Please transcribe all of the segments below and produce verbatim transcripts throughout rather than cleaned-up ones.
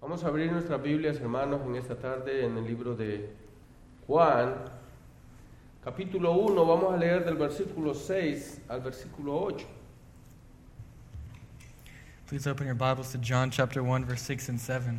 Vamos a abrir nuestras Biblias, hermanos, en esta tarde en el libro de Juan, capítulo uno. Vamos a leer del versículo seis al versículo ocho. Please open your Bibles to John chapter one, verse six and seven.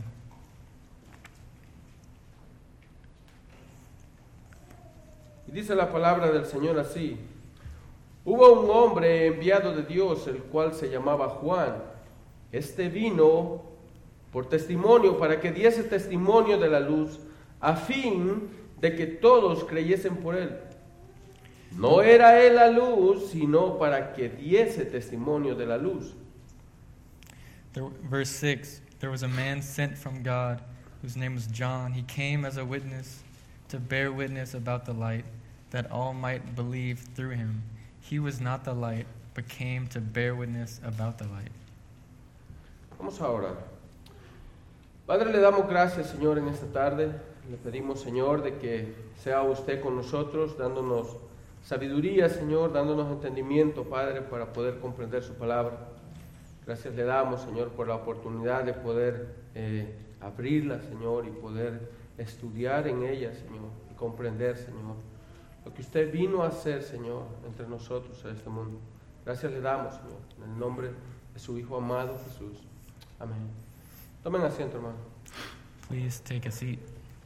Y dice la palabra del Señor así: Hubo un hombre enviado de Dios, el cual se llamaba Juan. Este vino por testimonio, para que diese testimonio de la luz, a fin de que todos creyesen por él. No era él la luz, sino para que diese testimonio de la luz. There, verse six, there was a man sent from God, whose name was John. He came as a witness, to bear witness about the light, that all might believe through him. He was not the light, but came to bear witness about the light. Vamos a orar. Padre, le damos gracias, Señor, en esta tarde. Le pedimos, Señor, de que sea usted con nosotros, dándonos sabiduría, Señor, dándonos entendimiento, Padre, para poder comprender su palabra. Gracias le damos, Señor, por la oportunidad de poder eh, abrirla, Señor, y poder estudiar en ella, Señor, y comprender, Señor, lo que usted vino a hacer, Señor, entre nosotros en este mundo. Gracias le damos, Señor, en el nombre de su Hijo amado, Jesús. Amén. Tomen asiento, hermano. Please take a seat.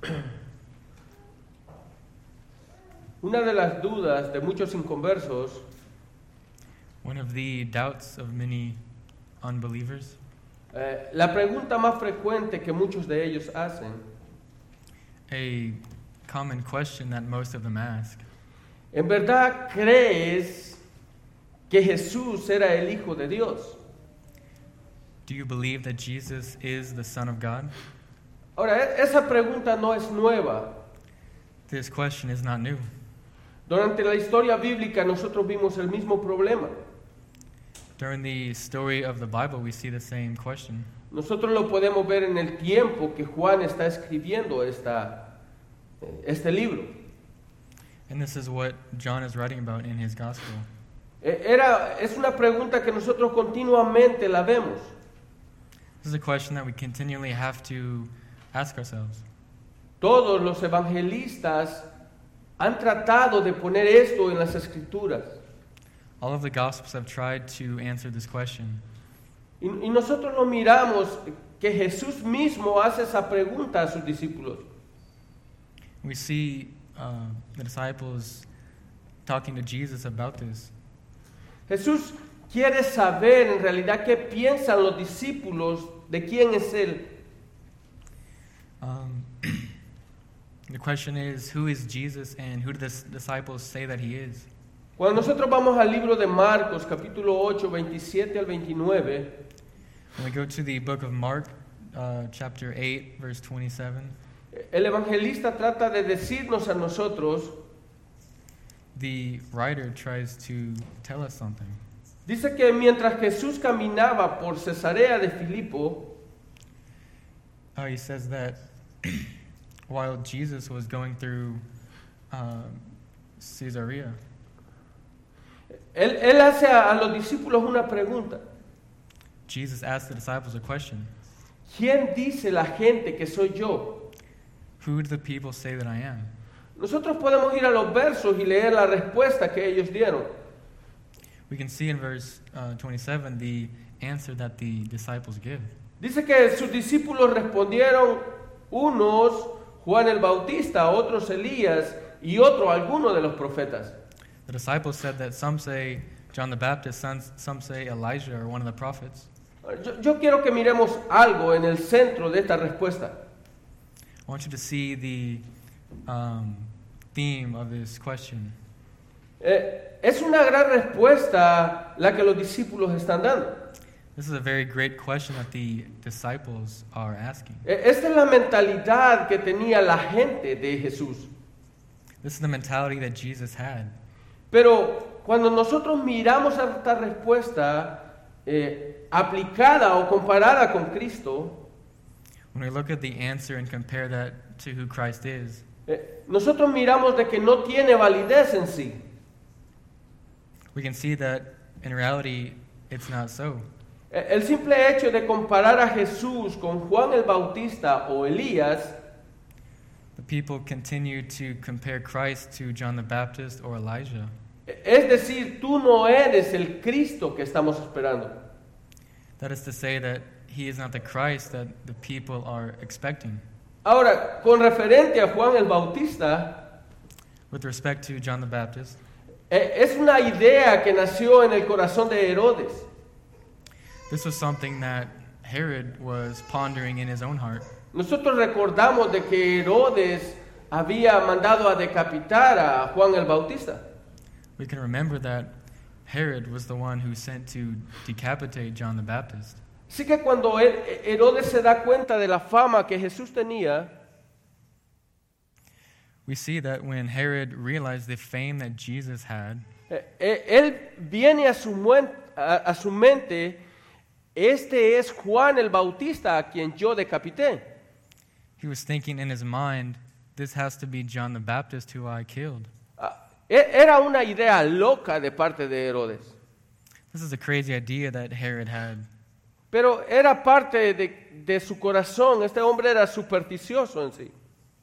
Una de las dudas de muchos inconversos One of the doubts of many unbelievers, Eh, la pregunta más frecuente que muchos de ellos hacen, a common question that most of them ask, ¿en verdad crees que Jesús era el Hijo de Dios? do you believe that Jesus is the Son of God? Ahora, e- esa pregunta no es nueva. This question is not new. Durante la historia bíblica nosotros vimos el mismo problema. During the story of the Bible, we see the same question. Nosotros lo podemos ver en el tiempo que Juan está escribiendo esta, eh, este libro. And this is what John is writing about in his gospel. Eh, Era, es una pregunta que nosotros continuamente la vemos. This is a question that we continually have to ask ourselves. Todos los evangelistas han tratado de poner esto en las escrituras. All of the Gospels have tried to answer this question. Y, y nosotros lo miramos que Jesús mismo hace esa pregunta a sus discípulos. We see uh, the disciples talking to Jesus about this. Jesús quiere saber en realidad qué piensan los discípulos de quién es Él. Um, the question is, who is Jesus and who do the s- disciples say that he is? Cuando nosotros vamos al libro de Marcos, capítulo ocho, veintisiete al veintinueve, When we go to the book of Mark, uh, chapter eight, verse twenty-seven, el evangelista trata de decirnos a nosotros, the writer tries to tell us something. dice que mientras Jesús caminaba por Cesarea de Filipo, Uh, he says that while Jesus was going through uh, Caesarea, él, él hace a, a los discípulos una pregunta. Jesus asked the disciples a question. ¿Quién dice la gente que soy yo? Who do the people say that I am? Nosotros podemos ir a los versos y leer la respuesta que ellos dieron. We can see in verse uh, twenty-seven the answer that the disciples give. Dice que sus discípulos respondieron, unos Juan el Bautista, otros Elías y otro alguno de los profetas. The disciples said that some say John the Baptist, some, some say Elijah or one of the prophets. Yo, yo quiero que miremos algo en el centro de esta respuesta. I want you to see the um, theme of this question. Eh, es una gran respuesta la que los discípulos están dando. This is a very great question that the disciples are asking. Eh, esta es la mentalidad que tenía la gente de Jesús. This is the mentality that Jesus had. Pero cuando nosotros miramos a esta respuesta eh, aplicada o comparada con Cristo, When we look at the answer and compare that to who Christ is, eh, nosotros miramos de que no tiene validez en sí. we can see that in reality it's not so. El simple hecho de comparar a Jesús con Juan el Bautista o Elías, the people continue to compare Christ to John the Baptist or Elijah. es decir, tú no eres el Cristo que estamos esperando. That is to say that he is not the Christ that the people are expecting. Ahora, con referente a Juan el Bautista, With respect to John the Baptist, eh, es una idea que nació en el corazón de Herodes. this was something that Herod was pondering in his own heart. Nosotros recordamos de que Herodes había mandado a decapitar a Juan el Bautista. We can remember that Herod was the one who sent to decapitate John the Baptist. Así que cuando Her- Herodes se da cuenta de la fama que Jesús tenía, We see that when Herod realized the fame that Jesus had, eh, eh, él viene a su, muen- a- a su mente, este es Juan el Bautista a quien yo decapité. he was thinking in his mind, this has to be John the Baptist who I killed. Ah, e- Era una idea loca de parte de Herodes, This is a crazy idea that Herod had. pero era parte de, de su corazón. Este hombre era supersticioso en sí.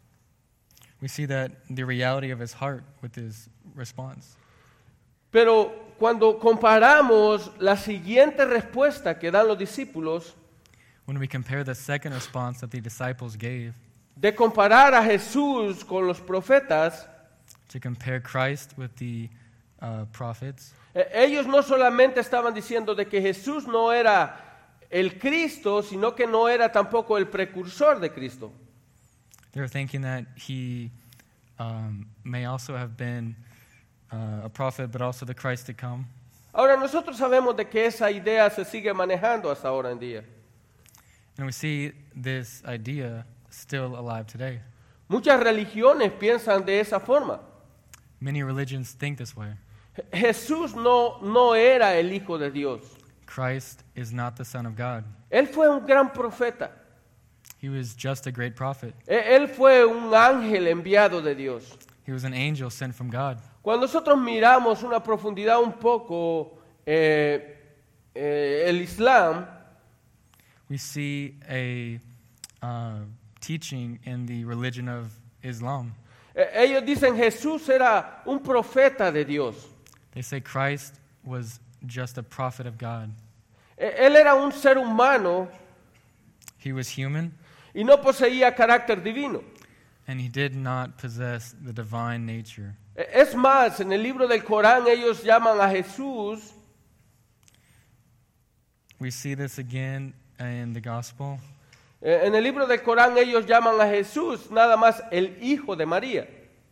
We see that the reality of his heart with his response. Pero cuando comparamos la siguiente respuesta que dan los discípulos, When we compare the second response that the disciples gave, de comparar a Jesús con los profetas, to compare Christ with the uh, prophets, eh, ellos no solamente estaban diciendo de que Jesús no era el Cristo, sino que no era tampoco el precursor de Cristo. they were thinking that he um, may also have been uh, a prophet, but also the Christ to come. Ahora nosotros sabemos de que esa idea se sigue manejando hasta ahora en día. And we see this idea still alive today. Muchas religiones piensan de esa forma. Many religions think this way. Je- Jesús no, no era el Hijo de Dios. Christ is not the Son of God. Él fue un gran profeta. He was just a great prophet. E- Él fue un ángel enviado de Dios. He was an angel sent from God. Cuando nosotros miramos una profundidad un poco eh, eh, el Islam, We see a uh, teaching in the religion of Islam. eh, ellos dicen Jesús era un profeta de Dios. They say Christ was just a prophet of God. Eh, Él era un ser humano He was human, y no poseía carácter divino. and he did not possess the divine nature. Eh, Es más, en el libro del Corán ellos llaman a Jesús We see this again in the gospel. Eh, En el libro del Corán ellos llaman a Jesús nada más el hijo de María.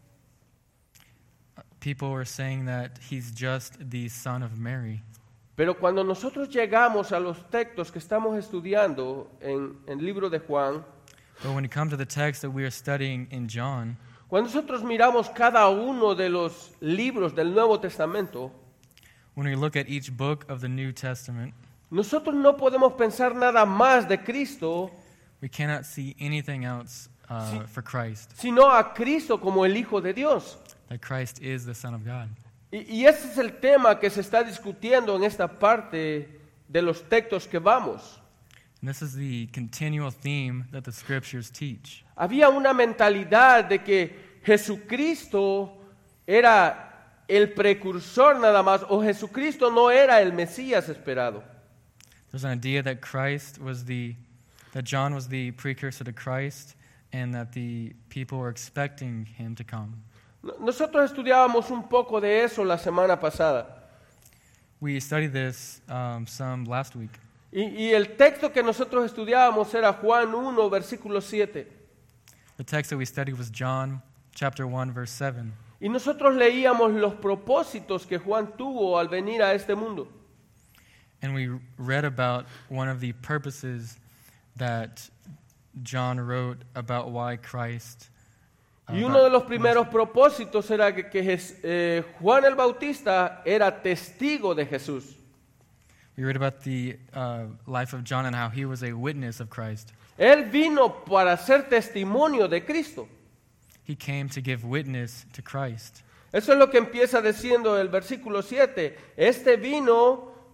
People were saying that he's just the son of Mary. Pero cuando nosotros llegamos a los textos que estamos estudiando en, en el libro de Juan, But when it comes to the text that we are studying in John, cuando nosotros miramos cada uno de los libros del Nuevo Testamento, when we look at each book of the New Testament, nosotros no podemos pensar nada más de Cristo, we cannot see anything else uh, Sí. for Christ, sino a Cristo como el Hijo de Dios. that Christ is the Son of God. Y, y ese es el tema que se está discutiendo en esta parte de los textos que vamos. And this is the continual theme that the scriptures teach. Había una mentalidad de que Jesucristo era el precursor nada más, o Jesucristo no era el Mesías esperado. There's an idea that Christ was the, that John was the precursor to Christ, and that the people were expecting him to come. No- Nosotros estudiábamos un poco de eso la semana pasada. We studied this um, some last week. Y, y el texto que nosotros estudiábamos era Juan uno, versículo siete. The text that we studied was John chapter one, verse seven. Y nosotros leíamos los propósitos que Juan tuvo al venir a este mundo. And we read about one of the purposes that John wrote about why Christ. uh, Y uno de los about- primeros propósitos era que, que Jes- eh, Juan el Bautista era testigo de Jesús. We read about the uh, life of John and how he was a witness of Christ. Él vino para ser testimonio de Cristo. He came to give witness to Christ. Eso es lo que empieza diciendo el versículo siete. Este vino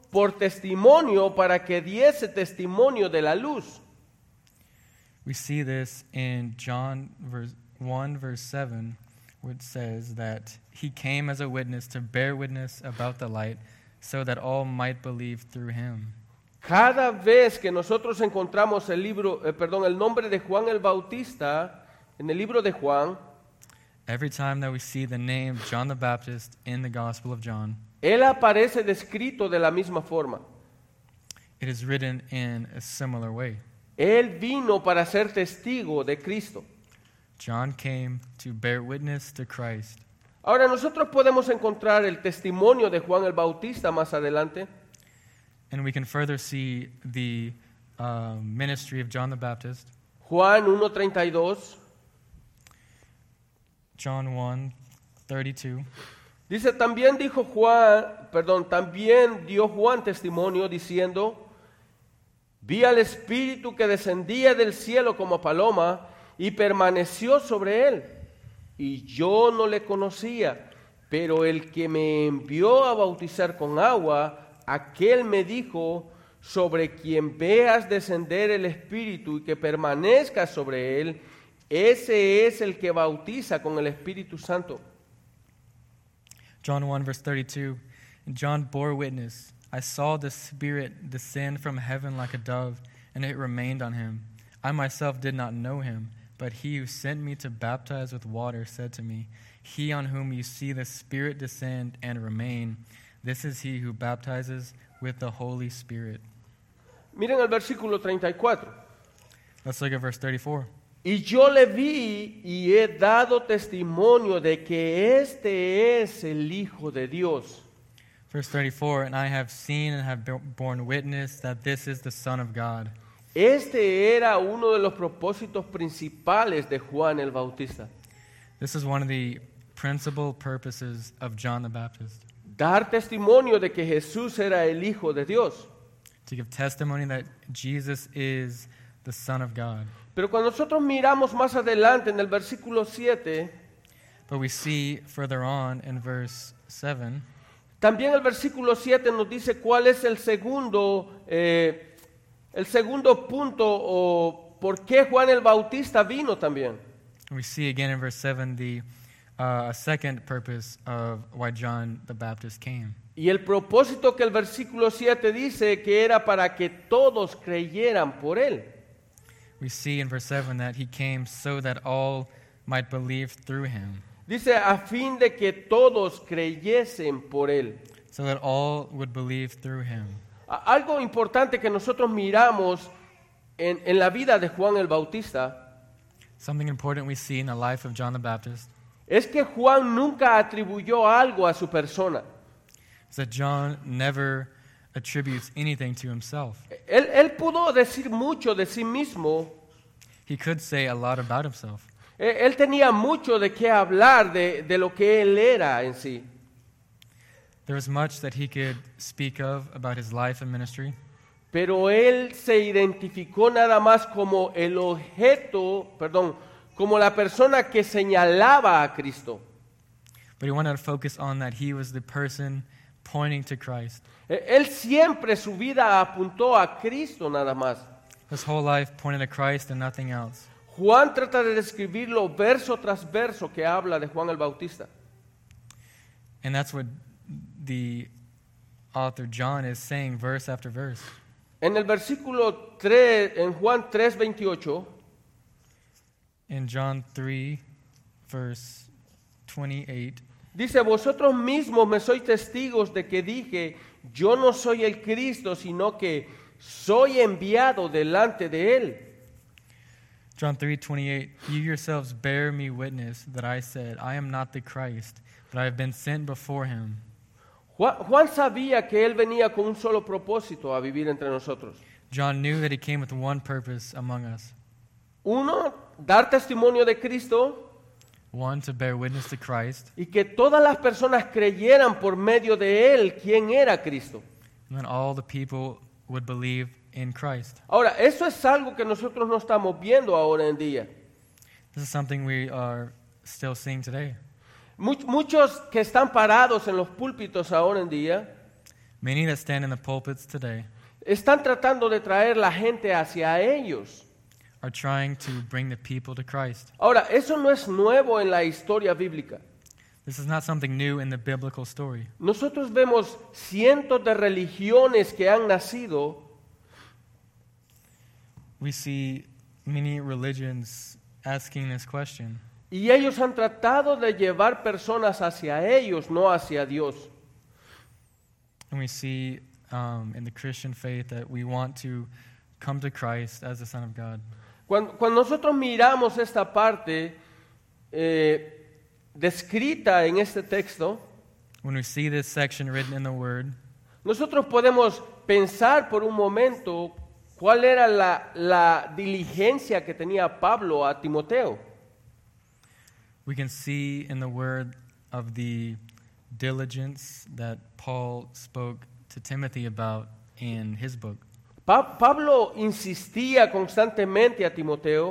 por testimonio para que diese testimonio de la luz. We see this in John verse one, verse seven, which says that he came as a witness to bear witness about the light, so that all might believe through him. Cada vez que nosotros encontramos el libro, eh, perdón, el nombre de Juan el Bautista en el libro de Juan, Every time that we see the name John the Baptist in the Gospel of John, él aparece descrito de la misma forma. it is written in a similar way. Él vino para ser testigo de Cristo. John came to bear witness to Christ. Ahora nosotros podemos encontrar el testimonio de Juan el Bautista más adelante. And we can further see the uh, ministry of John the Baptist. Juan uno treinta y dos John one, thirty-two. dice, también dijo Juan, perdón, también dio Juan testimonio diciendo, vi al Espíritu que descendía del cielo como paloma y permaneció sobre él. Y yo no le conocía, pero el que me envió a bautizar con agua, aquel me dijo, sobre quien veas descender el Espíritu y que permanezca sobre él, ese es el que bautiza con el Espíritu Santo. John one, verse thirty-two. And John bore witness. I saw the Spirit descend from heaven like a dove, and it remained on him. I myself did not know him, but he who sent me to baptize with water said to me, he on whom you see the Spirit descend and remain, this is he who baptizes with the Holy Spirit. Miren el versículo treinta y cuatro. Let's look at verse thirty-four. Y yo le vi y he dado testimonio de que este es el Hijo de Dios. Verse thirty-four, and I have seen and have borne witness that this is the Son of God. Este era uno de los propósitos principales de Juan el Bautista. This is one of the principal purposes of John the Baptist. Dar testimonio de que Jesús era el Hijo de Dios. To give testimony that Jesus is the Son of God. Pero cuando nosotros miramos más adelante en el versículo siete, But we see further on in verse seven, también el versículo siete nos dice cuál es el segundo, eh, el segundo punto o por qué Juan el Bautista vino también. we see again in verse seven the uh, second purpose of why John the Baptist came. Y el propósito que el versículo siete dice que era para que todos creyeran por él. We see in verse seven that he came so that all might believe through him, Dice a fin de que todos creyesen por él. so that all would believe through him. A- Algo importante que nosotros miramos en, en la vida de Juan el Bautista Something important we see in the life of John the Baptist es que Juan nunca atribuyó algo a su persona. is that John never attributes anything to himself. Él, él pudo decir mucho de sí mismo. He could say a lot about himself. Él, él tenía mucho de qué hablar de, de lo que él era en sí. There was much that he could speak of about his life and ministry, Pero él se identificó nada más como el objeto, perdón, como la persona que señalaba a Cristo. but he wanted to focus on that he was the person pointing to Christ. Eh, Él siempre su vida apuntó a Cristo nada más. His whole life pointed to Christ and nothing else. Juan trata de describirlo verso tras verso que habla de Juan el Bautista. And that's what the author John is saying verse after verse. En el versículo tres, en Juan tres veintiocho, In John three, verse twenty-eight, dice, vosotros mismos me sois testigos de que dije, yo no soy el Cristo, sino que soy enviado delante de él. John three twenty-eight, you yourselves bear me witness that I said, I am not the Christ, but I have been sent before him. Juan, Juan sabía que él venía con un solo propósito a vivir entre nosotros. John knew that he came with one purpose among us. Uno, dar testimonio de Cristo One, to bear witness to Christ, y que todas las personas creyeran por medio de él quién era Cristo. and then all the people would believe in Christ. Ahora, eso es algo que nosotros no estamos viendo ahora en día. This is something we are still seeing today. Much- muchos que están parados en los púlpitos ahora en día Many that stand in the pulpits today están tratando de traer la gente hacia ellos. are trying to bring the people to Christ. Ahora, eso no es nuevo en la historia bíblica. This is not something new in the biblical story. Nosotros vemos cientos de religiones que han nacido We see many religions asking this question. y ellos han tratado de llevar personas hacia ellos, no hacia Dios. And we see um, in the Christian faith that we want to come to Christ as the Son of God. Cuando, cuando nosotros miramos esta parte eh, descrita en este texto, When we see this section written in the Word, nosotros podemos pensar por un momento cuál era la, la diligencia que tenía Pablo a Timoteo. we can see in the Word of the diligence that Paul spoke to Timothy about in his book. Pa- Pablo insistía constantemente a Timoteo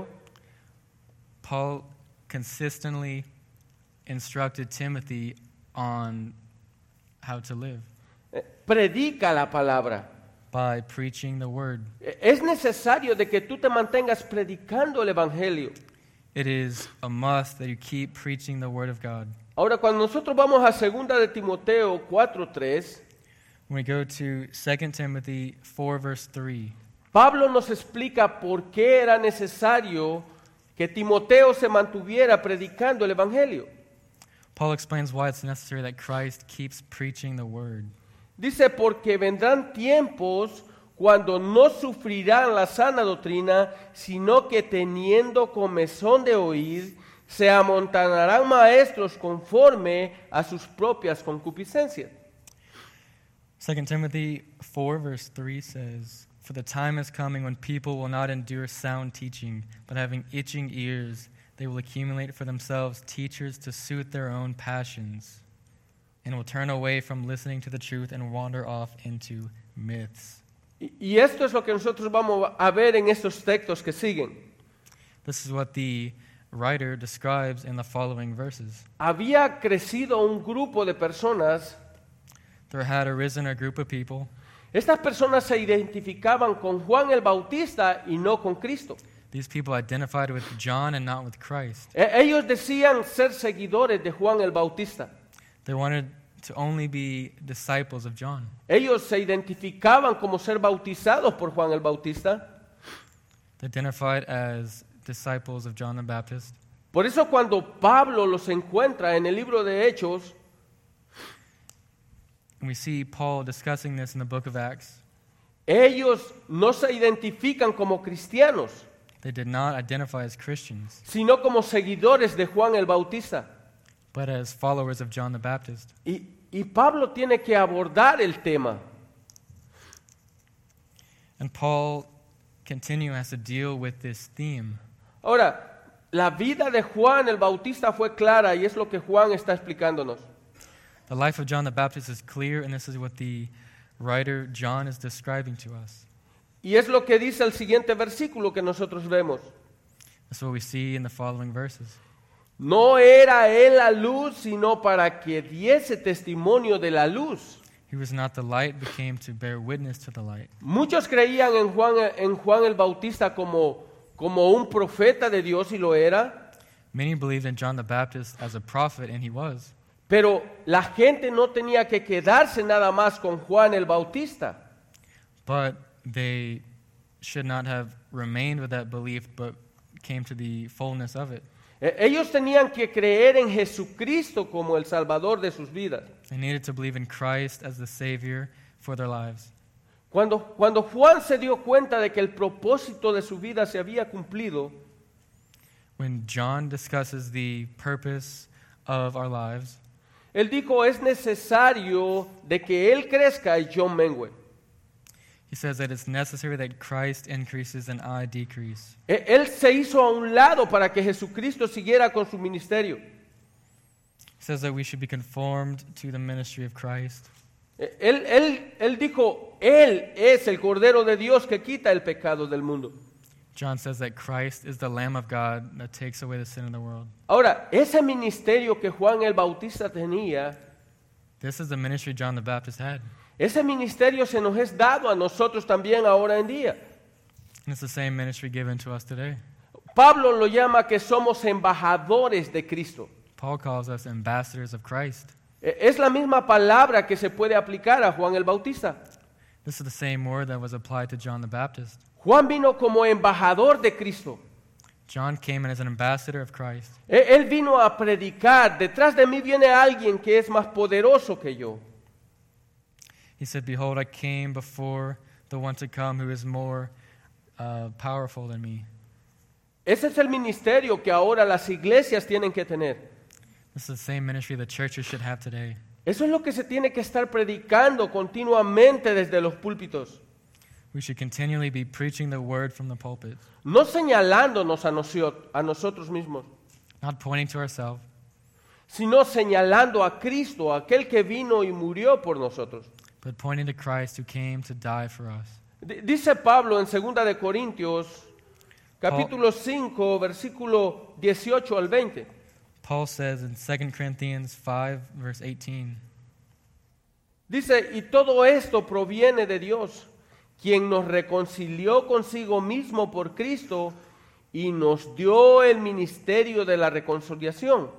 Paul consistently instructed Timothy on how to live eh, predica la palabra. by preaching the Word. Eh, Es necesario de que tú te mantengas predicando el Evangelio. It is a must that you keep preaching the Word of God. Ahora, cuando nosotros vamos a segunda de Timoteo cuatro tres, When we go to Second Timothy four, verse three, Pablo nos explica por qué era necesario que Timoteo se mantuviera predicando el Evangelio. Paul explains why it's necessary that Christ keeps preaching the Word. Dice, porque vendrán tiempos cuando no sufrirán la sana doctrina, sino que teniendo comezón de oír, se amontonarán maestros conforme a sus propias concupiscencias. Second Timothy four, verse three says, For the time is coming when people will not endure sound teaching, but having itching ears, they will accumulate for themselves teachers to suit their own passions, and will turn away from listening to the truth and wander off into myths. Y, y esto es lo que nosotros vamos a ver en estos textos que siguen. This is what the writer describes in the following verses. Había crecido un grupo de personas. There had arisen a group of people. Estas personas se identificaban con Juan el Bautista y no con Cristo. These people identified with John and not with Christ. E- Ellos decían ser seguidores de Juan el Bautista. They wanted to only be disciples of John. Ellos se identificaban como ser bautizados por Juan el Bautista. They identified as disciples of John the Baptist. Por eso cuando Pablo los encuentra en el libro de Hechos, And we see Paul discussing this in the book of Acts. ellos no se identifican como cristianos, They did not identify as Christians, sino como seguidores de Juan el Bautista. but as followers of John the Baptist. Y, y Pablo tiene que abordar el tema. And Paul continue has to deal with this theme. Ahora, la vida de Juan el Bautista fue clara y es lo que Juan está explicándonos. The life of John the Baptist is clear, and this is what the writer John is describing to us. Y es lo que dice el siguiente versículo que nosotros vemos. That's what we see in the following verses. No era él la luz, sino para que diese testimonio de la luz. He was not the light, but came to bear witness to the light. Muchos creían en Juan, en Juan el Bautista como, como un profeta de Dios y lo era, Many believed in John the Baptist as a prophet, and he was. pero la gente no tenía que quedarse nada más con Juan el Bautista. But they should not have remained with that belief, but came to the fullness of it. E- Ellos tenían que creer en Jesucristo como el Salvador de sus vidas. They needed to believe in Christ as the Savior for their lives. Cuando, cuando Juan se dio cuenta de que el propósito de su vida se había cumplido, When John discusses the purpose of our lives, él dijo, es necesario de que él crezca y yo mengue. he says that it's necessary that Christ increases and I decrease. E- Él se hizo a un lado para que Jesucristo siguiera con su ministerio. He says that we should be conformed to the ministry of Christ. E- Él, él, él dijo, Él es el Cordero de Dios que quita el pecado del mundo. John says that Christ is the Lamb of God that takes away the sin of the world. Ahora, ese ministerio que Juan el Bautista tenía, This is the ministry John the Baptist had. Ese ministerio se nos es dado a nosotros también ahora en día. And it's the same ministry given to us today. Pablo lo llama que somos embajadores de Cristo. Paul calls us ambassadors of Christ. E- Es la misma palabra que se puede aplicar a Juan el Bautista. This is the same word that was applied to John the Baptist. Juan vino como embajador de Cristo. John came in as an ambassador of Christ. E- Él vino a predicar. Detrás de mí viene alguien que es más poderoso que yo. He said, "Behold, I came before the one to come who is more uh, powerful than me." Ese es el ministerio que ahora las iglesias tienen que tener. This is the same ministry the churches should have today. Eso es lo que se tiene que estar predicando continuamente desde los púlpitos. We should continually be preaching the word from the pulpit, No señalándonos a, nocio- a nosotros mismos, not pointing to ourselves, sino señalando a Cristo, aquel que vino y murió por nosotros. but pointing to Christ who came to die for us. D- Dice Pablo en segunda de Corintios, capítulo cinco, versículo dieciocho al veinte. Paul says in Second Corinthians five, verse eighteen, Dice, y todo esto proviene de Dios, quien nos reconcilió consigo mismo por Cristo y nos dio el ministerio de la reconciliación.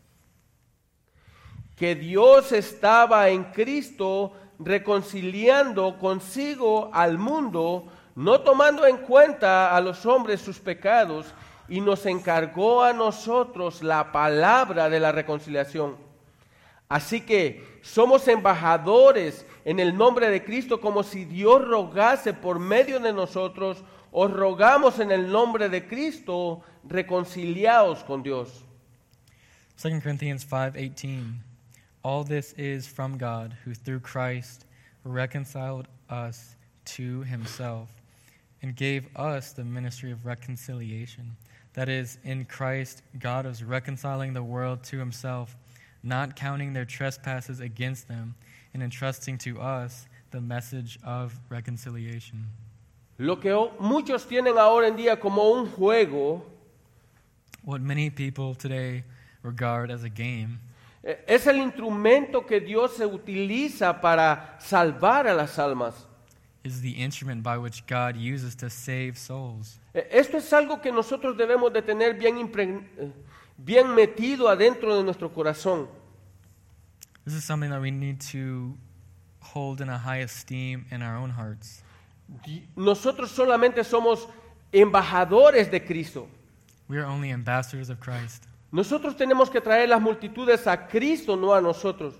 Que Dios estaba en Cristo reconciliando consigo al mundo, no tomando en cuenta a los hombres sus pecados, y nos encargó a nosotros la palabra de la reconciliación. Así que somos embajadores en el nombre de Cristo, como si Dios rogase por medio de nosotros. Os rogamos en el nombre de Cristo, reconciliaos con Dios. Second Corinthians five eighteen, all this is from God, who through Christ reconciled us to himself and gave us the ministry of reconciliation. That is, in Christ, God was reconciling the world to himself, not counting their trespasses against them, and entrusting to us the message of reconciliation. Lo que o- muchos tienen ahora en día como un juego, What many people today regard as a game eh, es el instrumento que Dios se utiliza para salvar a las almas. is the instrument by which God uses to save souls. Eh, Esto es algo que nosotros debemos de tener bien, impregn- eh, bien metido adentro de nuestro corazón. This is something that we need to hold in a high esteem in our own hearts. Di- Nosotros solamente somos embajadores de Cristo. We are only ambassadors of Christ. Nosotros tenemos que traer las multitudes a Cristo, no a nosotros.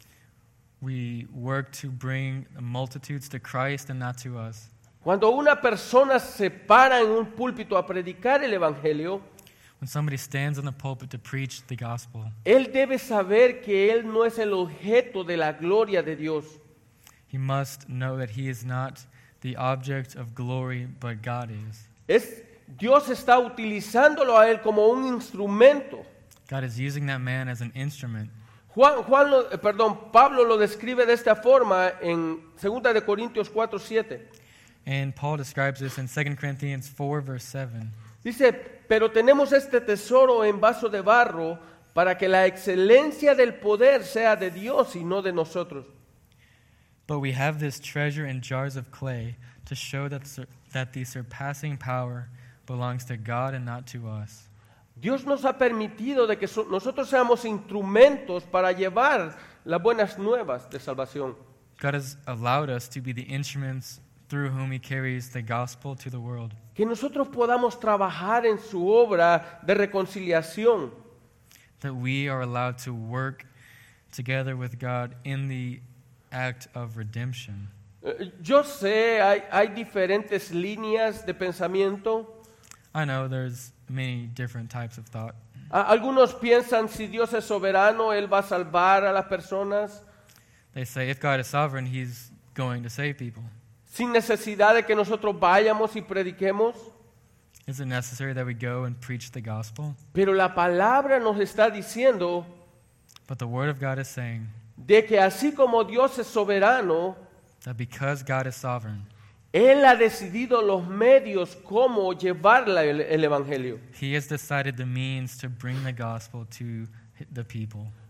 We work to bring multitudes to Christ and not to us. Cuando una persona se para en un púlpito a predicar el Evangelio, When somebody stands in the pulpit to preach the gospel, él debe saber que él no es el objeto de la gloria de Dios. he must know that he is not the object of glory, but God is. Es, Dios está utilizándolo a él como un instrumento. God is using that man as an instrument. Juan, Juan lo- eh, perdón, Pablo lo describe de esta forma en segunda de Corintios cuatro siete. And Paul describes this in Second Corinthians four, verse seven. Dice, pero tenemos este tesoro en vaso de barro para que la excelencia del poder sea de Dios y no de nosotros. But we have this treasure in jars of clay to show that, sur- that the surpassing power belongs to God and not to us. Dios nos ha permitido de que so- nosotros seamos instrumentos para llevar las buenas nuevas de salvación. God has allowed us to be the instruments through whom he carries the gospel to the world. Que nosotros podamos trabajar en su obra de reconciliación. That we are allowed to work together with God in the act of redemption. Eh, Yo sé, hay, hay diferentes líneas de pensamiento. I know there's many different types of thought. A- Algunos piensan si Dios es soberano, Él va a salvar a las personas They say if God is sovereign, he's going to save people. sin necesidad de que nosotros vayamos y prediquemos. Is it necessary that we go and preach the gospel? Pero la palabra nos está diciendo But the word of God is saying de que así como Dios es soberano, that because God is sovereign, Él ha decidido los medios cómo llevar la- el, el Evangelio. he has decided the means to bring the gospel to the people.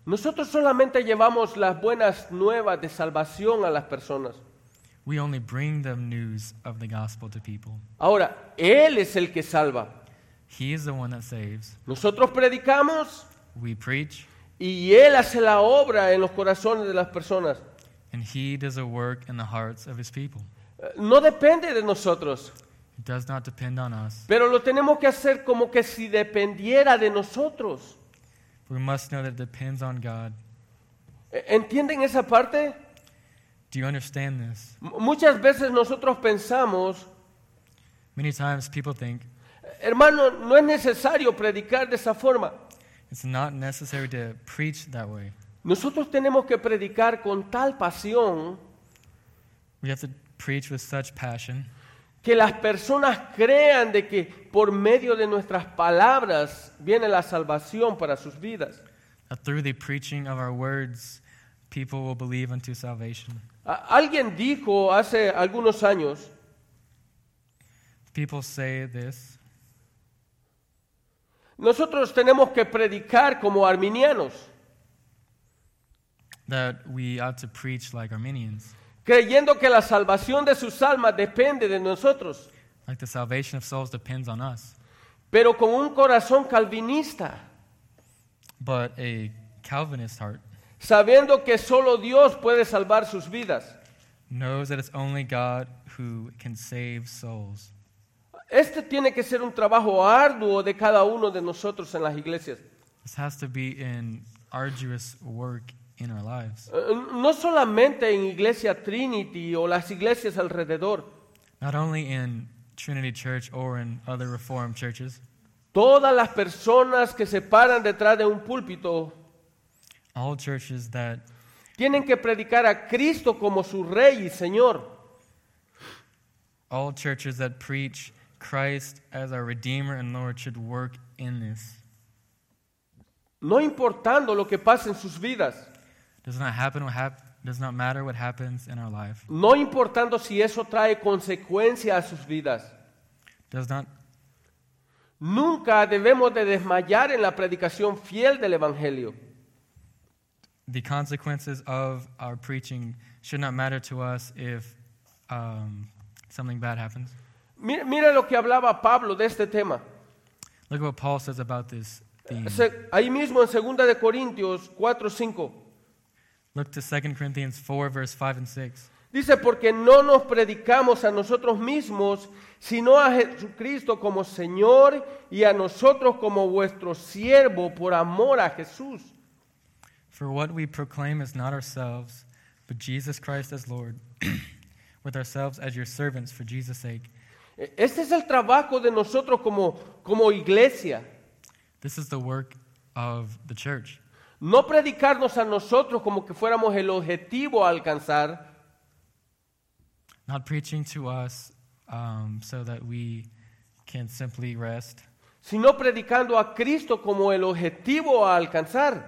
Nosotros solamente llevamos las buenas nuevas de salvación a las personas. We only bring them news of the gospel to people. Ahora, Él es el que salva. He is the one that saves. Nosotros predicamos We preach, y Él hace la obra en los corazones de las personas. and He does a work in the hearts of His people. Eh, No depende de nosotros, It does not depend on us. pero lo tenemos que hacer como que si dependiera de nosotros. We must know that it depends on God. Eh, ¿Entienden esa parte? Do you understand this? M- Muchas veces nosotros pensamos, Many times people think hermano, no es necesario predicar de esa forma. it's not necessary to preach that way. Nosotros tenemos que predicar con tal pasión We have to preach with such passion que las personas crean de que por medio de nuestras palabras viene la salvación para sus vidas. that through the preaching of our words, people will believe unto salvation. A- Alguien dijo hace algunos años, People say this. nosotros tenemos que predicar como arminianos, That we ought to preach like Arminians, creyendo que la salvación de sus almas depende de nosotros, like the salvation of souls depends on us. pero con un corazón calvinista, But a Calvinist heart sabiendo que solo Dios puede salvar sus vidas. knows that it's only God who can save souls. Este tiene que ser un trabajo arduo de cada uno de nosotros en las iglesias. This has to be an arduous work in our lives. Eh, No solamente en Iglesia Trinity o las iglesias alrededor. Not only in Trinity Church or in other Reformed churches, Todas las personas que se paran detrás de un púlpito all churches that tienen que predicar a Cristo como su Rey y Señor. all churches that preach Christ as our Redeemer and Lord should work in this. No importando lo que pase en sus vidas. Does not happen what hap- does not matter what happens in our life. No importando si eso trae consecuencia a sus vidas. Does not Nunca debemos de desmayar en la predicación fiel del Evangelio. the consequences of our preaching should not matter to us if um, something bad happens. Mire, mire lo que hablaba Pablo de este tema. Look at what Paul says about this theme. Se- Ahí mismo en segunda de Corintios cuatro cinco. Look to Second Corinthians four, verse five and six. Dice, porque no nos predicamos a nosotros mismos, sino a Jesucristo como Señor y a nosotros como vuestro siervo por amor a Jesús. For what we proclaim is not ourselves, but Jesus Christ as Lord, with ourselves as your servants for Jesus' sake. Este es el trabajo de nosotros como, como iglesia. This is the work of the church. No predicarnos a nosotros como que fuéramos el objetivo a alcanzar, Not preaching to us um, so that we can simply rest, sino predicando a Cristo como el objetivo a alcanzar.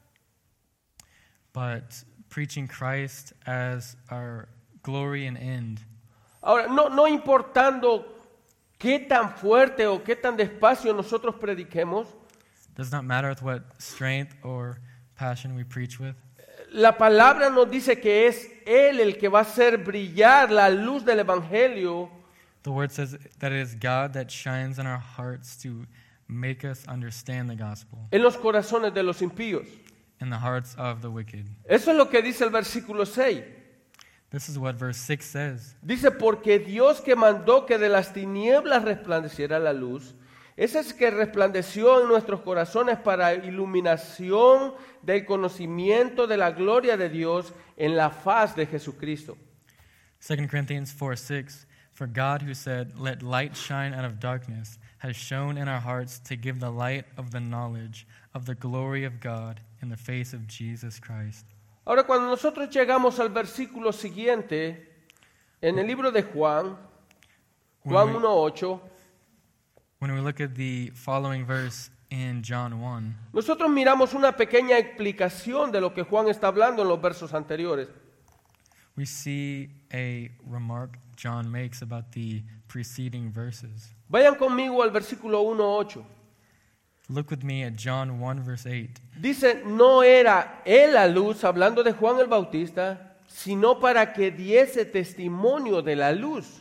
but preaching Christ as our glory and end. Ahora, no, no importando qué tan fuerte o qué tan despacio nosotros prediquemos, Does not matter with what strength or passion we preach with. la palabra nos dice que es Él el que va a hacer brillar la luz del Evangelio The word says that it is God that shines in our hearts to make us understand the gospel en los corazones de los impíos. in the hearts of the wicked. Eso es lo que dice el versículo seis. This is what verse six says. Dice, porque Dios que mandó que de las tinieblas resplandeciera la luz, ese es que resplandeció en nuestros corazones para iluminación del conocimiento de la gloria de Dios en la faz de Jesucristo. Second Corinthians four six. For God who said, let light shine out of darkness, has shone in our hearts to give the light of the knowledge of the glory of God in the face of Jesus Christ. Ahora, cuando nosotros llegamos al versículo siguiente, en el libro de Juan, Juan When we- uno ocho, When we look at the following verse in John one, nosotros miramos una pequeña explicación de lo que Juan está hablando en los versos anteriores. we see a remark John makes about the preceding verses. Vayan conmigo al versículo uno ocho. Look with me at John one, verse eight. Dice, no era él la luz, hablando de Juan el Bautista, sino para que diese testimonio de la luz.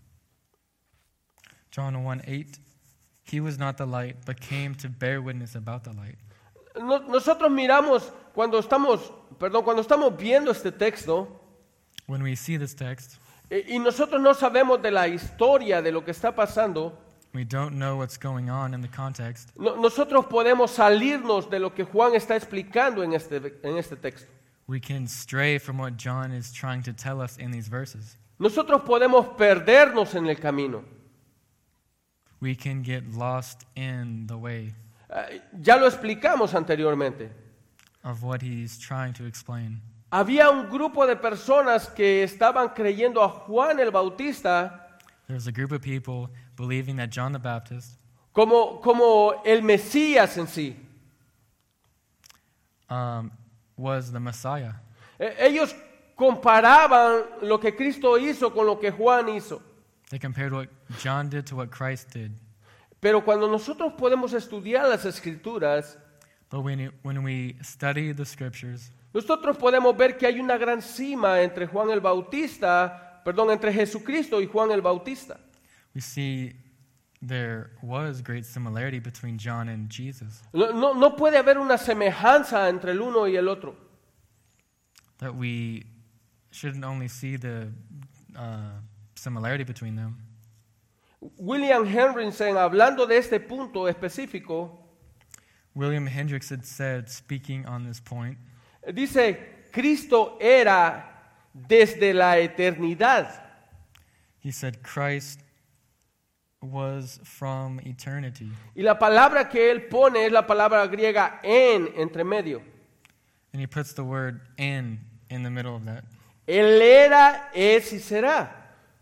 John one eight. He was not the light, but came to bear witness about the light. No- Nosotros miramos cuando estamos, perdón, cuando estamos viendo este texto When we see this text, eh, y nosotros no sabemos de la historia de lo que está pasando, we don't know what's going on in the context. no- nosotros podemos salirnos de lo que Juan está explicando en este, en este texto. We can stray from what John is trying to tell us in these verses. Nosotros podemos perdernos en el camino. We can get lost in the way Eh, ya lo explicamos anteriormente. of what he's trying to explain. Había un grupo de personas que estaban creyendo a Juan el Bautista There's a group of people believing that John the Baptist como, como el Mesías en sí. um, was the Messiah. Eh, Ellos comparaban lo que Cristo hizo con lo que Juan hizo. They compared what John did to what Christ did. Pero cuando nosotros podemos estudiar las Escrituras, But when, it, when we study the scriptures, nosotros podemos ver que hay una gran cima entre Juan el Bautista, perdón, entre Jesucristo y Juan el Bautista. we see there was great similarity between John and Jesus. No, no, no puede haber una semejanza entre el uno y el otro. That we shouldn't only see the uh, similarity between them. William Hendrickson, hablando de este punto específico, William Hendricks had said, speaking on this point, dice, Cristo era desde la eternidad. he said, Christ was from eternity. Y la palabra que él pone es la palabra griega en, entre medio. And he puts the word in in the middle of that. Él era, es y será.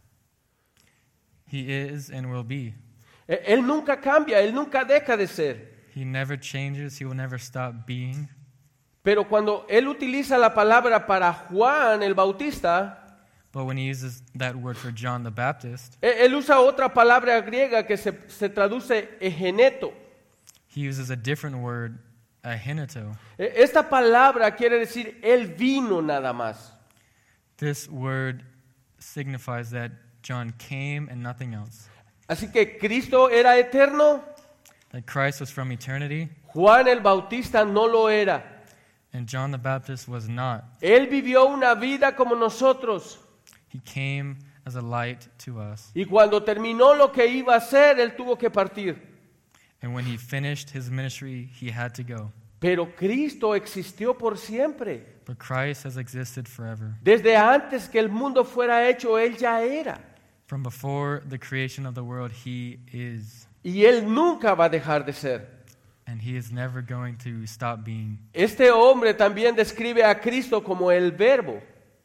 He is and will be. Eh, Él nunca cambia, él nunca deja de ser. He never changes. He will never stop being. Pero cuando él utiliza la palabra para Juan el Bautista, But when he uses that word for John the Baptist, eh, él usa otra palabra griega que se, se traduce egeneto. he uses a different word, aheneto. Eh, Esta palabra quiere decir él vino nada más. This word signifies that John came and nothing else. Así que Cristo era eterno, That Christ was from eternity, Juan el Bautista no lo era. and John the Baptist was not. Él vivió una vida como nosotros. He came as a light to us. Y cuando terminó lo que iba a hacer, él tuvo que partir. And when he finished his ministry, he had to go. Pero Cristo existió por siempre. But Christ has existed forever. Desde antes que el mundo fuera hecho, él ya era. From before the creation of the world, he is. Y él nunca va a dejar de ser. And he is never going to stop being. Este hombre también describe a Cristo como el Verbo.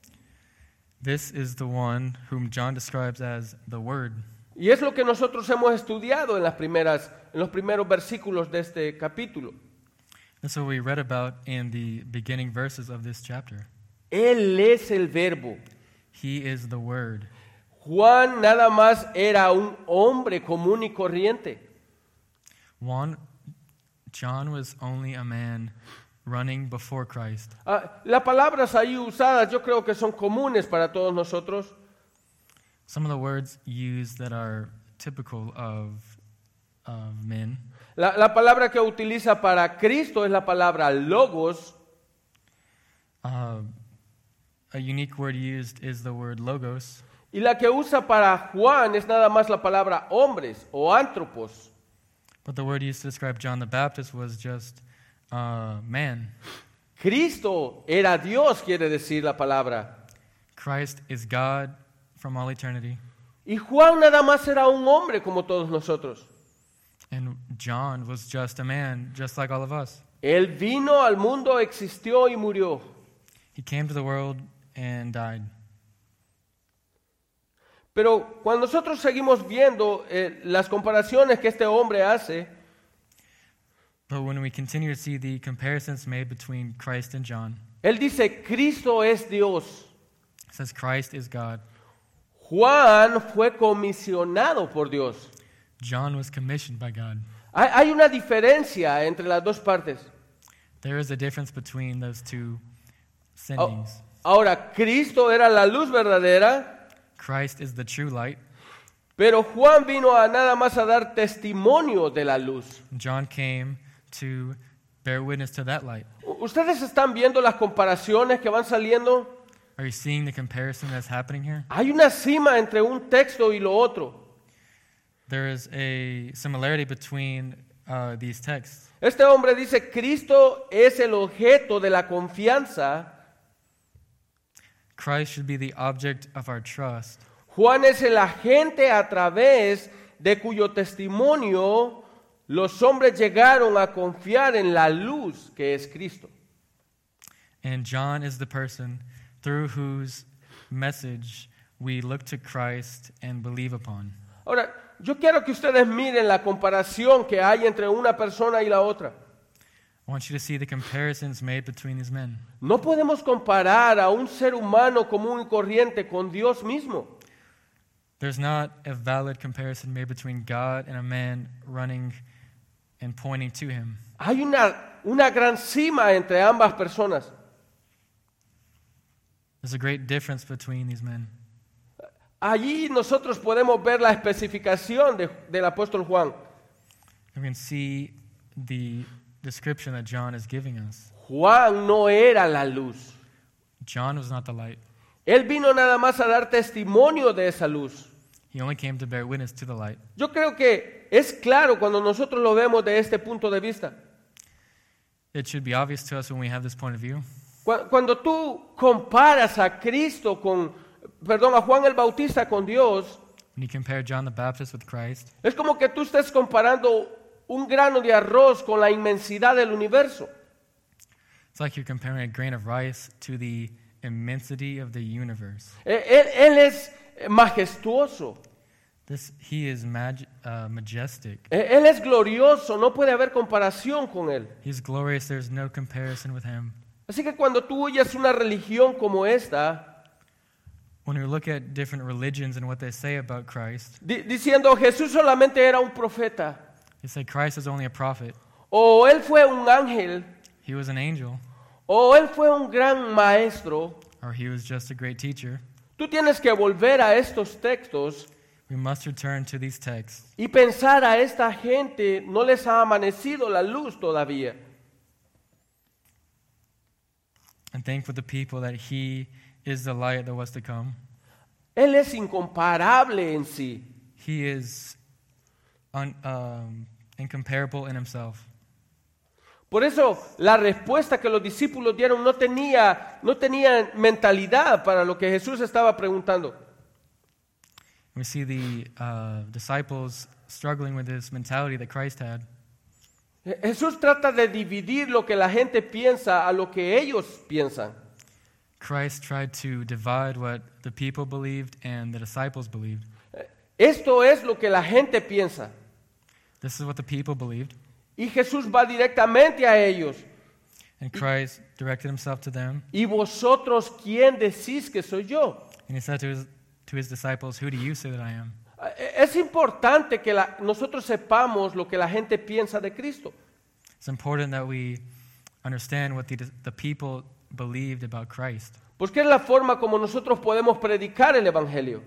This is the one whom John describes as the Word. Y es lo que nosotros hemos estudiado en, las primeras, en los primeros versículos de este capítulo. That's what we read about in the beginning verses of this chapter. Él es el Verbo. He is the Word. Juan nada más era un hombre común y corriente. Juan, John was only a man running before Christ. Ah, las palabras ahí usadas yo creo que son comunes para todos nosotros. Some of the words used that are typical of, of men. La, la palabra que utiliza para Cristo es la palabra logos. Uh, a unique word used is the word logos. Y la que usa para Juan es nada más la palabra hombres o antropos. But the word used to describe John the Baptist was just uh, man. Cristo era Dios, quiere decir la palabra. Christ is God from all eternity. Y Juan nada más era un hombre como todos nosotros. And John was just a man, just like all of us. Él vino al mundo, existió y murió. He came to the world and died. Pero cuando nosotros seguimos viendo eh, las comparaciones que este hombre hace, But when we continue to see the comparisons made between Christ and John, él dice, Cristo es Dios. it says Christ is God. Juan fue comisionado por Dios. John was commissioned by God. Hay, hay una diferencia entre las dos partes. There is a difference between those two sendings. Ahora, Cristo era la luz verdadera, Christ is the true light. pero Juan vino a nada más a dar testimonio de la luz. John came to bear witness to that light. U- ¿Ustedes están viendo las comparaciones que van saliendo? Are you seeing the comparison that's happening here? Hay una cima entre un texto y lo otro. There is a similarity between uh, these texts. Este hombre dice, Cristo es el objeto de la confianza. Christ should be the object of our trust. Juan es el agente a través de cuyo testimonio los hombres llegaron a confiar en la luz que es Cristo. And John is the person through whose message we look to Christ and believe upon. Ahora, yo quiero que ustedes miren la comparación que hay entre una persona y la otra. I want you to see the comparisons made between these men. No podemos comparar a un ser humano común y corriente con Dios mismo. There's not a valid comparison made between God and a man running and pointing to him. Hay una, una gran cima entre ambas personas. There's a great difference between these men. Allí nosotros podemos ver la especificación de- del apóstol Juan. We can see the description that John is giving us. Juan no era la luz. John was not the light. Él vino nada más a dar testimonio de esa luz. He only came to bear witness to the light. Yo creo que es claro cuando nosotros lo vemos de este punto de vista. It should be obvious to us when we have this point of view. Cu- Cuando tú comparas a Cristo con, perdón, a Juan el Bautista con Dios, When you compare John the Baptist with Christ, es como que tú estés comparando un grano de arroz con la inmensidad del universo. it's like you're comparing a grain of rice to the immensity of the universe. Eh, Él, él es majestuoso, This, he is mag- uh, majestic. Eh, Él es glorioso, no puede haber comparación con Él. He's glorious. There's no comparison with him. Así que cuando tú oyes una religión como esta, When we look at different religions and what they say about Christ, di- diciendo Jesús solamente era un profeta, they say Christ is only a prophet. o Él fue un ángel, He was an angel, o Él fue un gran maestro, or he was just a great teacher. tú tienes que volver a estos textos We must return to these texts y pensar a esta gente, no les ha amanecido la luz todavía. and think for the people that he is the light that was to come. Él es incomparable en sí. He is un, um, incomparable in himself. Por eso la respuesta que los discípulos dieron no tenía, no tenía mentalidad para lo que Jesús estaba preguntando. We see the uh, disciples struggling with this mentality that Christ had. Je- Jesús trata de dividir lo que la gente piensa a lo que ellos piensan. Christ tried to divide what the people believed and the disciples believed. Esto es lo que la gente piensa. This is what the people believed. Y Jesús va directamente a ellos. And Christ directed himself to them. ¿Y vosotros quién decís que soy yo? And he said to his, to his disciples, "Who do you say that I am?" Es importante que la- nosotros sepamos lo que la gente piensa de Cristo. It's important that we understand what the, the people believed about Christ. Porque es la forma como nosotros podemos predicar el Evangelio.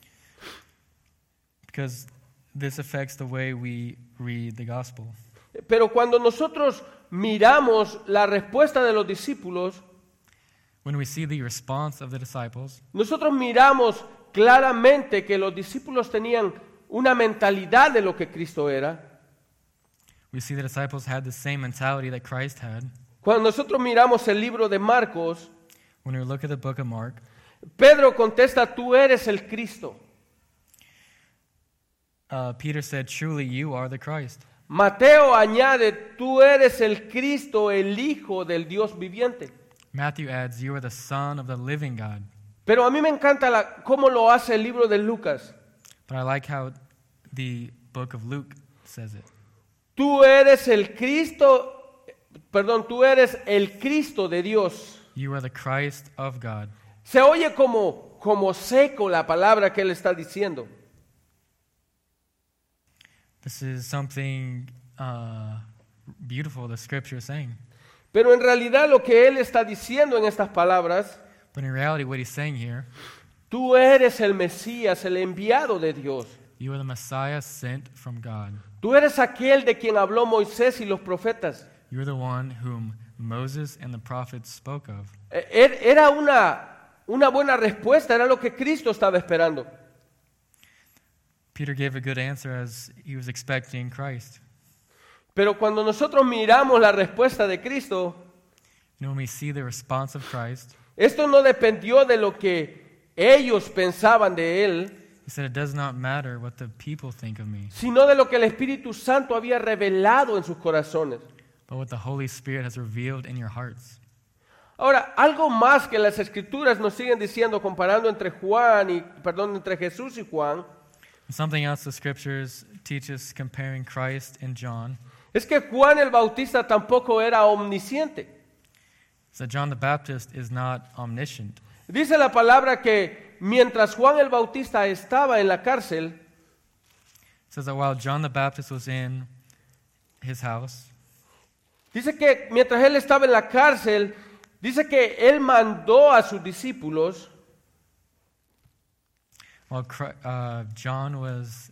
Because this affects the way we read the gospel. Pero cuando nosotros miramos la respuesta de los discípulos, When we see the response of the disciples, nosotros miramos claramente que los discípulos tenían una mentalidad de lo que Cristo era. we see the disciples had the same mentality that Christ had. Cuando nosotros miramos el libro de Marcos, When we look at the book of Mark, Pedro contesta, tú eres el Cristo. uh, Peter said, "Truly you are the Christ." Mateo añade, tú eres el Cristo, el Hijo del Dios viviente. Matthew adds, "You are the Son of the living God." Pero a mí me encanta la- cómo lo hace el libro de Lucas. But I like how the book of Luke says it. Tú eres el Cristo, perdón, tú eres el Cristo de Dios. You are the Christ of God. Se oye como, como seco la palabra que él está diciendo. This is something uh, beautiful the scripture is saying. Pero en realidad lo que él está diciendo en estas palabras, But in reality, what he's saying here, tú eres el Mesías, el enviado de Dios. you are the Messiah sent from God. Tú eres aquel de quien habló Moisés y los profetas. You are the one whom Moses and the prophets spoke of. E- er- Era una, una buena respuesta, era lo que Cristo estaba esperando. Peter gave a good answer as he was expecting Christ. Pero cuando nosotros miramos la respuesta de Cristo, You know, when we see the response of Christ, esto no dependió de lo que ellos pensaban de él, he said, it does not matter what the people think of me, sino de lo que el Espíritu Santo había revelado en sus corazones. but what the Holy Spirit has revealed in your hearts. Ahora, algo más que las Escrituras nos siguen diciendo, comparando entre Juan y, perdón, entre Jesús y Juan, Something else the scriptures teach us comparing Christ and John es que Juan el Bautista tampoco era omnisciente. is that John the Baptist is not omniscient. Dice la palabra que mientras Juan el Bautista estaba en la cárcel, It says that while John the Baptist was in his house, dice que mientras él estaba en la cárcel, dice que él mandó a sus discípulos while Chri- uh, John was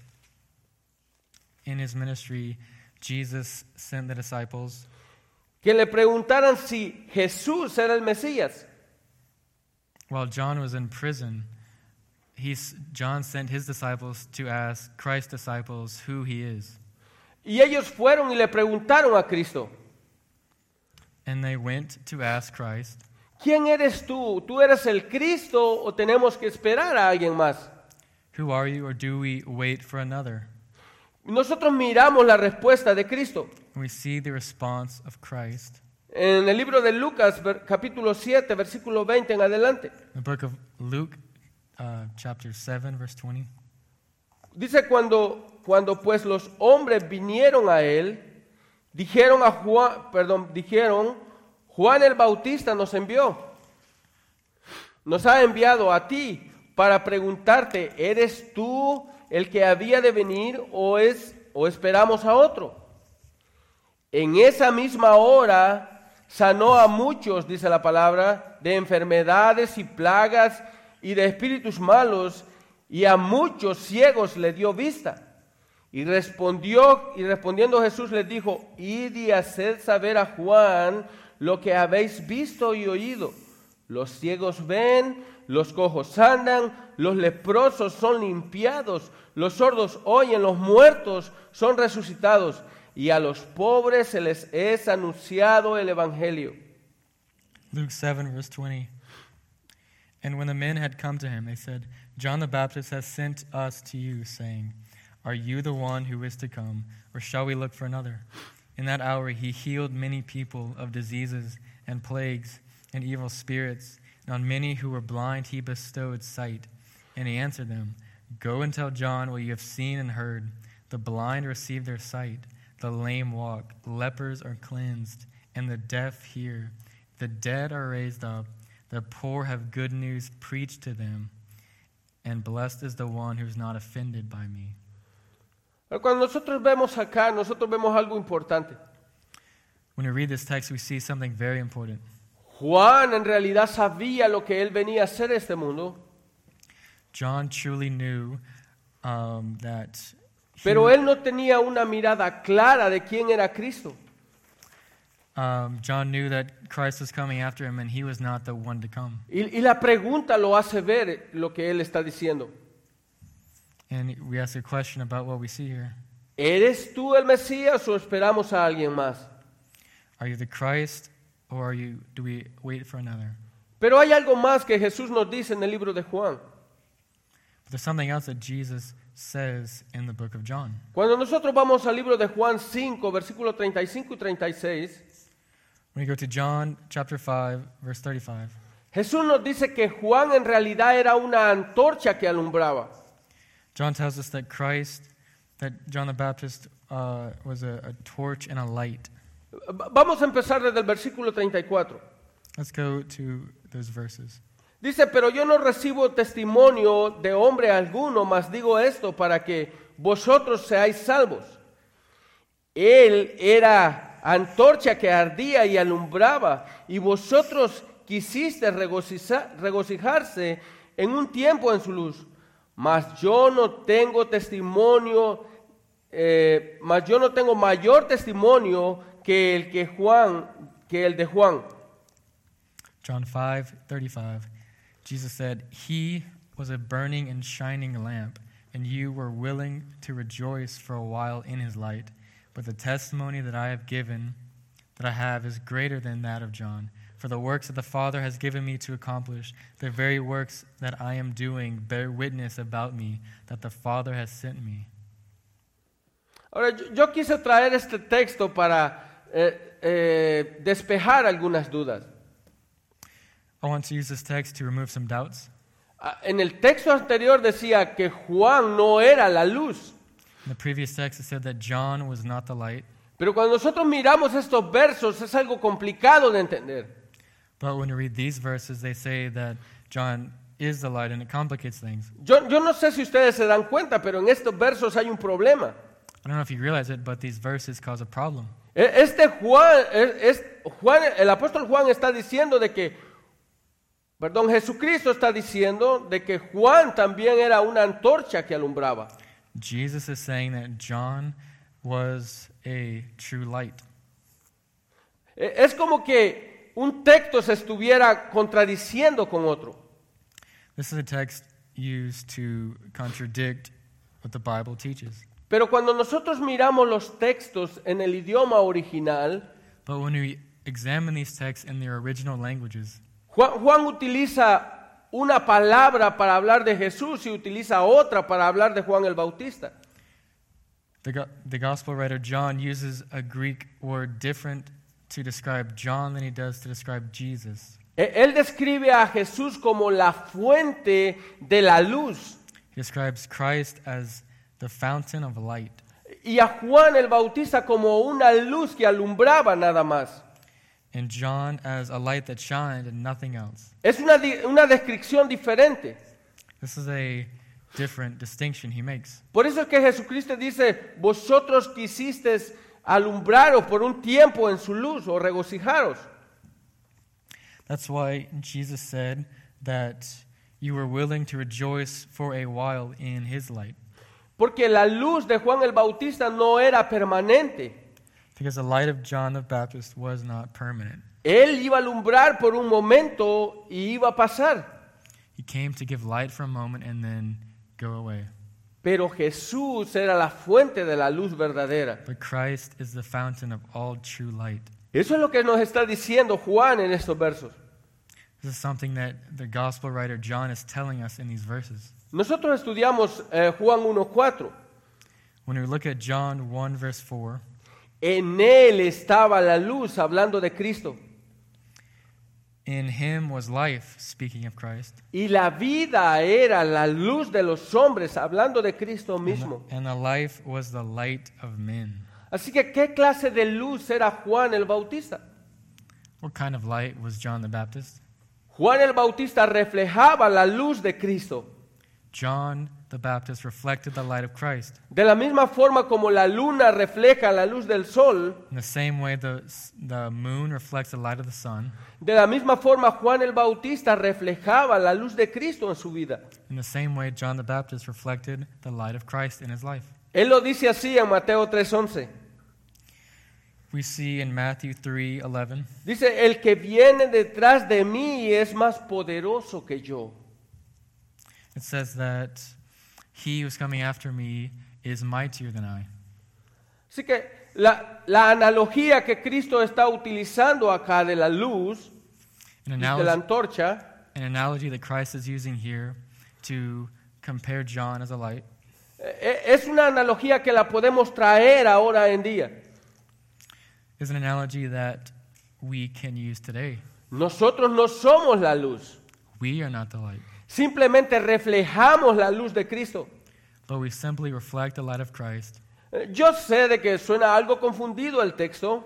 in his ministry, Jesus sent the disciples que le preguntaran si Jesús era el Mesías. While John was in prison, he's, John sent his disciples to ask Christ's disciples who he is. Y ellos fueron y le preguntaron a Cristo, And they went to ask Christ, ¿quién eres tú? ¿Tú eres el Cristo o tenemos que esperar a alguien más? who are you, or do we wait for another? Nosotros miramos la respuesta de Cristo. And we see the response of Christ. En el libro de Lucas, ver- capítulo siete, versículo veinte en adelante. The book of Luke, uh, chapter seven, verse twenty. Dice, cuando, cuando pues los hombres vinieron a él, dijeron a Juan, perdón, dijeron, Juan el Bautista nos envió. Nos ha enviado a ti para preguntarte, ¿eres tú el que había de venir o es o esperamos a otro? En esa misma hora sanó a muchos, dice la palabra, de enfermedades y plagas y de espíritus malos, y a muchos ciegos le dio vista. Y respondió, y respondiendo Jesús les dijo, id y haced saber a Juan lo que habéis visto y oído. Los ciegos ven, los cojos andan, los leprosos son limpiados, los sordos oyen, los muertos son resucitados, y a los pobres se les es anunciado el evangelio. Luke seven, verse twenty. And when the men had come to him, they said, John the Baptist has sent us to you, saying, are you the one who is to come, or shall we look for another? In that hour he healed many people of diseases and plagues and evil spirits, and on many who were blind he bestowed sight. And he answered them, go and tell John what you have seen and heard. The blind receive their sight, the lame walk, lepers are cleansed, and the deaf hear. The dead are raised up, the poor have good news preached to them, and blessed is the one who is not offended by me. Cuando nosotros vemos acá, nosotros vemos algo importante. When we read this text, we see something very important. Juan en realidad sabía lo que él venía a hacer a este mundo, John truly knew um, that he, pero él no tenía una mirada clara de quién era Cristo. um, John knew that Christ was coming after him, and he was not the one to come. Y, y la pregunta lo hace ver lo que él está diciendo. And we ask a question about what we see here. ¿Eres tú el Mesías o esperamos a alguien más? Are you the Christ, or are you? Do we wait for another? Pero hay algo más que Jesús nos dice en el libro de Juan. But there's something else that Jesus says in the book of John. Cuando nosotros vamos al libro de Juan cinco, versículos treinta y cinco y treinta y seis, When we go to John chapter five, verse thirty-five, Jesús nos dice que Juan en realidad era una antorcha que alumbraba. John tells us that Christ, that John the Baptist uh, was a, a torch and a light. V- Vamos a empezar desde el versículo treinta y cuatro. Let's go to those verses. Dice, pero yo no recibo testimonio de hombre alguno, mas digo esto para que vosotros seáis salvos. Él era antorcha que ardía y alumbraba, y vosotros quisisteis regociza- regocijarse en un tiempo en su luz. Mas yo no tengo testimonio, eh, mas yo no tengo mayor testimonio que el que Juan, que el de Juan. John five thirty-five. Jesus said, "He was a burning and shining lamp, and you were willing to rejoice for a while in his light. But the testimony that I have given, that I have, is greater than that of John. For the works that the Father has given me to accomplish, the very works that I am doing, bear witness about me, that the Father has sent me." Ahora, yo, yo quise traer este texto para eh, eh, despejar algunas dudas. I want to use this text to remove some doubts. Ah, En el texto anterior decía que Juan no era la luz. In the previous text, it said that John was not the light. Pero cuando nosotros miramos estos versos es algo complicado de entender. But when you read these verses, they say that John is the light, and it complicates things. Yo, yo no sé si ustedes se dan cuenta, pero en estos versos hay un problema. I don't know if you realize it, but these verses cause a problem. E- Este Juan, es, es- Juan, el apóstol Juan está diciendo de que, perdón, Jesucristo está diciendo de que Juan también era una antorcha que alumbraba. Jesus is saying that John was a true light. E- Es como que un texto se estuviera contradiciendo con otro. This is a text used to contradict what the Bible teaches. Pero cuando nosotros miramos los textos en el idioma original, But when we examine these texts in their original languages, Juan, Juan utiliza una palabra para hablar de Jesús y utiliza otra para hablar de Juan el Bautista. the, go- the gospel writer John uses a Greek word different to describe John than he does to describe Jesus. E- Él describe a Jesús como la fuente de la luz He describes Christ as the fountain of light, y a Juan el Bautista como una luz que alumbraba nada más. and John as a light that shined and nothing else. Es una, di- una descripción diferente. This is a different distinction he makes. Por eso es que Jesucristo dice, vosotros quisisteis alumbraros por un tiempo en su luz o regocijaros. That's why Jesus said that you were willing to rejoice for a while in his light. Porque la luz de Juan el Bautista no era permanente. Because the light of John the Baptist was not permanent. Él iba a alumbrar por un momento y iba a pasar. He came to give light for a moment and then go away. Pero Jesús era la fuente de la luz verdadera. But Christ is the fountain of all true light. Eso es lo que nos está diciendo Juan en estos versos. This is something that the gospel writer John is telling us in these verses. Nosotros estudiamos eh, Juan uno cuatro. When we look at John one verse four, En él estaba la luz, hablando de Cristo. in him was life, speaking of Christ, Y la vida era la luz de los hombres, hablando de Cristo and the, mismo. and the life was the light of men. Así que, ¿qué clase de luz era Juan el Bautista? What kind of light was John the Baptist? Juan el Bautista reflejaba la luz de Cristo. John the Baptist reflected the light of Christ. De la misma forma como la luna refleja la luz del sol, In the same way the, the moon reflects the light of the sun, de la misma forma Juan el Bautista reflejaba la luz de Cristo en su vida. in the same way John the Baptist reflected the light of Christ in his life. Él lo dice así en Mateo tres once. We see in Matthew three eleven, Dice, el que viene detrás de mí es más poderoso que yo. it says that he who's coming after me is mightier than I. Así que la, la analogía que Cristo está utilizando acá de la luz, An de la analogy, antorcha, an analogy that Christ is using here to compare John as a light eh, es una analogía que la podemos traer ahora en día. is an analogy that we can use today. Nosotros no somos la luz, We are not the light, simplemente reflejamos la luz de Cristo. but we simply reflect the light of Christ. Eh, Yo sé de que suena algo confundido el texto,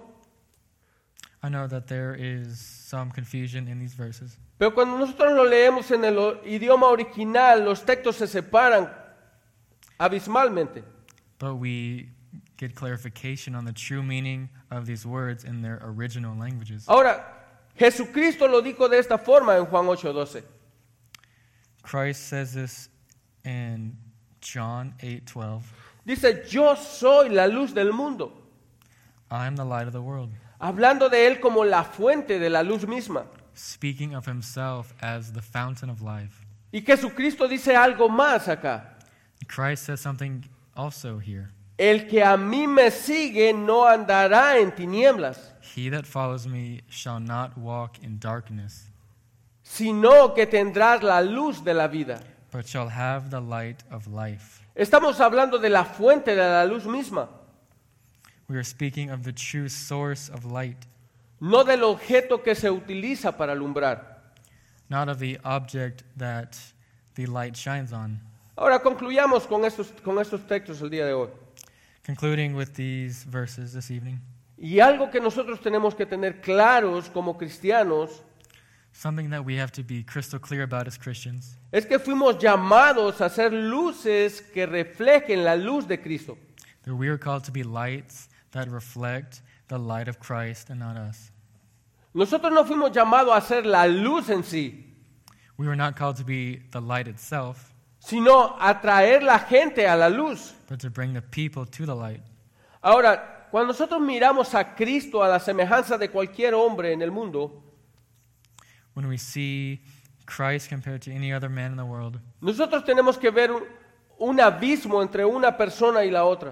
I know that there is some confusion in these verses, pero cuando nosotros lo leemos en el o- idioma original, los textos se separan abismalmente. but we get clarification on the true meaning of these words in their original languages. Ahora, Jesucristo lo dijo de esta forma en Juan ocho doce. Christ says this in John eight twelve. Dice, yo soy la luz del mundo. I am the light of the world. Hablando de él como la fuente de la luz misma. Speaking of himself as the fountain of life. Y Jesucristo dice algo más acá. Christ says something also here. El que a mí me sigue no andará en tinieblas, He that follows me shall not walk in darkness, sino que tendrás la luz de la vida. but shall have the light of life. Estamos hablando de la fuente de la luz misma, We are speaking of the true source of light, no del objeto que se utiliza para alumbrar. not of the object that the light shines on. Ahora concluyamos con estos, con estos textos el día de hoy. Concluding with these verses this evening, Y algo que nosotros tenemos que tener claros como cristianos something that we have to be crystal clear about as Christians es que fuimos llamados a ser luces que reflejen la luz de Cristo. that we are called to be lights that reflect the light of Christ and not us. Nosotros no fuimos llamados a ser la luz en sí, We were not called to be the light itself, sino a traer la gente a la luz. but to bring the people to the light. Ahora, cuando nosotros miramos a Cristo a la semejanza de cualquier hombre en el mundo, When we see Christ compared to any other man in the world, nosotros tenemos que ver un, un abismo entre una persona y la otra.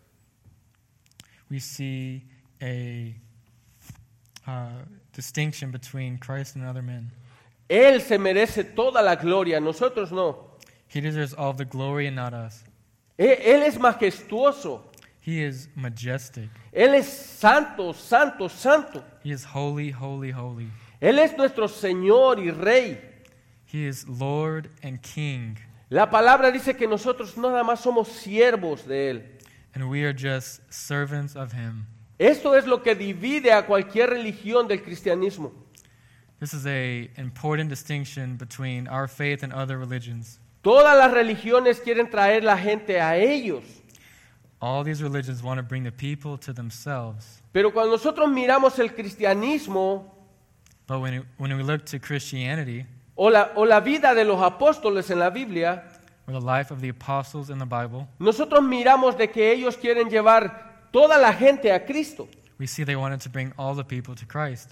we see a uh, distinction between Christ and other men. Él se merece toda la gloria, nosotros no. He deserves all of the glory and not us. Él, Él es majestuoso, He is majestic. Él es santo, santo, santo. He is holy, holy, holy. Él es nuestro Señor y Rey. He is Lord and King. La palabra dice que nosotros nada más somos siervos de Él. And we are just servants of Him. Esto es lo que divide a cualquier religión del cristianismo. This is a important distinction between our faith and other religions. Todas las religiones quieren traer la gente a ellos. All these religions want to bring the people to themselves. Pero cuando nosotros miramos el cristianismo But when, it, when we look to Christianity, o la, o la vida de los apóstoles en la Biblia, or the life of the apostles in the Bible, nosotros miramos de que ellos quieren llevar toda la gente a Cristo. we see they wanted to bring all the people to Christ.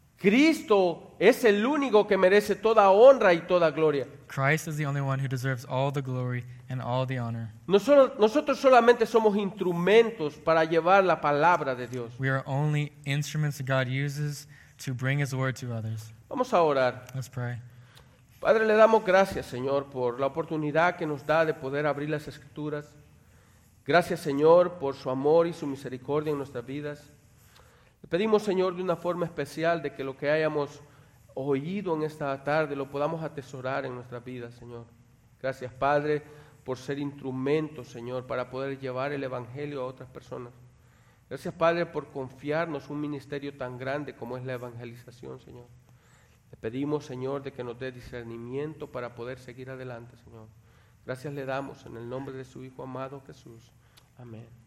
Cristo es el único que merece toda honra y toda gloria. Christ is the only one who deserves all the glory and all the honor. Nosotros, nosotros solamente somos instrumentos para llevar la palabra de Dios. We are only instruments that God uses to bring His word to others. Vamos a orar. Let's pray. Padre, le damos gracias, Señor, por la oportunidad que nos da de poder abrir las Escrituras. Gracias, Señor, por su amor y su misericordia en nuestras vidas. Le pedimos, Señor, de una forma especial de que lo que hayamos oído en esta tarde lo podamos atesorar en nuestras vidas, Señor. Gracias, Padre, por ser instrumentos, Señor, para poder llevar el Evangelio a otras personas. Gracias, Padre, por confiarnos un ministerio tan grande como es la evangelización, Señor. Le pedimos, Señor, de que nos dé discernimiento para poder seguir adelante, Señor. Gracias le damos en el nombre de su Hijo amado Jesús. Amén.